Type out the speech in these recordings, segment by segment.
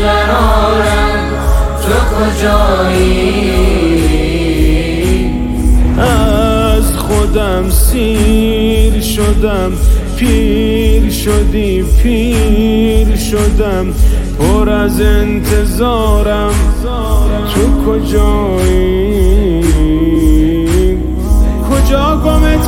بیقرارم، تو کجایی؟ از خودم سیر شدم، پیر شدی پیر شدم، پر از انتظارم، تو کجایی؟ کجا گمت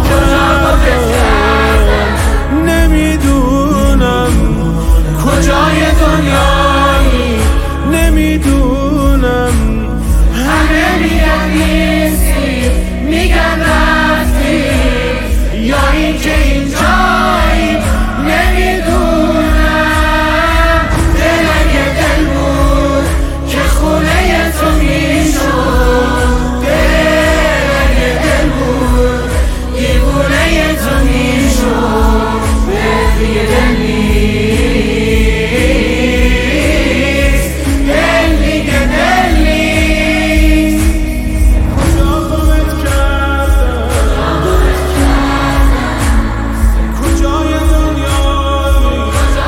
کردم نمیدونم، کجای دنیایی نمیدونم. همه میگن نیستی، میگن رفتی، یا اینکه اینجایی نمیدونم. دل اگه دل بود که خونه تو میشد، دل اگه دل بود دیوونه تو میشد. دل دیگه دل نیست، دل دیگه دل نیست. کجا گمت کردم کجای دنیایی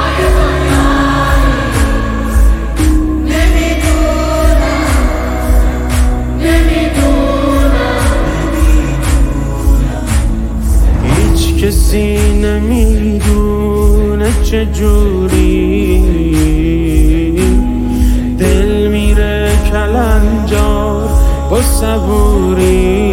هیچ کسی نمیدونه چجوری دل میره کلنجار با صبوری.